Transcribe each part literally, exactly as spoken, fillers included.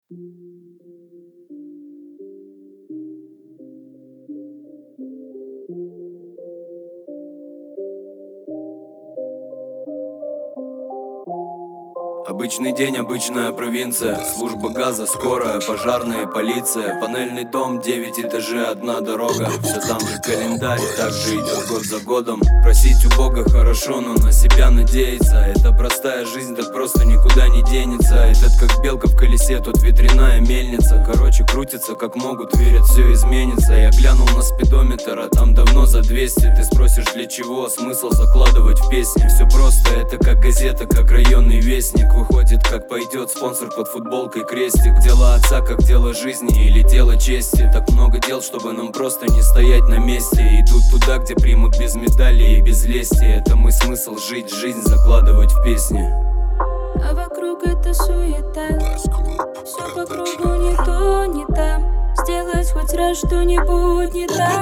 Обычный день, обычная провинция. Служба газа, скорая, пожарная, полиция. Панельный дом, девять этажей, одна дорога. Все там же календарь, так же идет год за годом. Просить у Бога хорошо, но на себя надеяться. Это простая жизнь, так просто никуда не денется. Этот как белка в колесе, тут ветряная мельница. Короче, крутится как могут, верят, все изменится. Я глянул на спидометр, а там давно за двести. Ты спросишь, для чего? Смысл закладывать в песни. Все просто, это как газета, как районный вестник. Выходит, как пойдет спонсор под футболкой крестик. Дело отца, как дело жизни или дело чести. Так много дел, чтобы нам просто не стоять на месте. Идут туда, где примут без медалей и без лести. Это мой смысл — жить, жизнь закладывать в песни. А вокруг это суета, все по кругу не то, не там. Сделать хоть раз что-нибудь не так.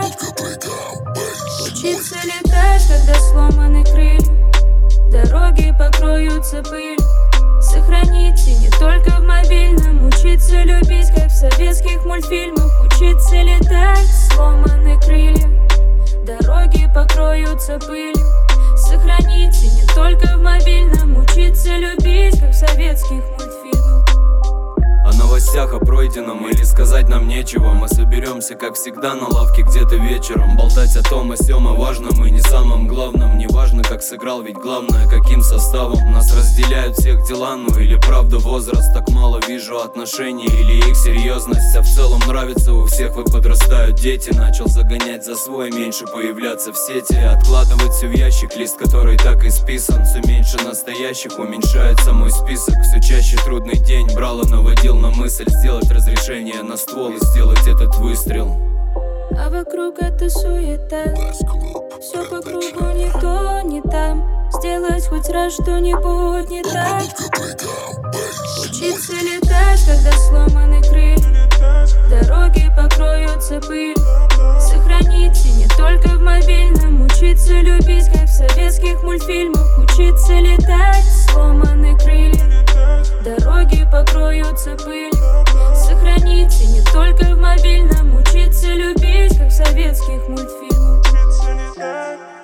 Учиться летать, когда сломаны крылья. Дороги покроются пылью. Сохраните не только в мобильном. Учиться любить, как в советских мультфильмах. Учиться летать, сломаны крылья. Дороги покроются пылью. Сохраните не только в мобильном. Учиться любить, как в советских мультфильмах. О новостях, о пройденном или сказать нам нечего. Мы соберемся, как всегда, на лавке где-то вечером. Болтать о том, о сём, о важном и не самом главном. Не важно, как сыграл, ведь главное, каким составом. Нас разделяют всех дела, ну или правда возраст. Так мало вижу отношений или их серьезность. А в целом нравится у всех, вы подрастают дети. Начал загонять за свой, меньше появляться в сети. Откладывать все в ящик, лист, который так и списан. Все меньше настоящих, уменьшается мой список. Все чаще трудный день брал и наводил на мысль сделать разрешение на ствол и сделать этот выстрел. А вокруг это суета, все по кругу не то, не там. Сделать хоть раз что-нибудь не так. Учиться летать, когда сломаны крылья. Дороги покроются пылью. Сохраните не только в мобильном. Учиться любить, как в советских мультфильмах. Учиться летать, сломаны крылья. Дороги покроются пылью. Сохраните не только в мобильном. Учиться любить, как в советских мультфильмах.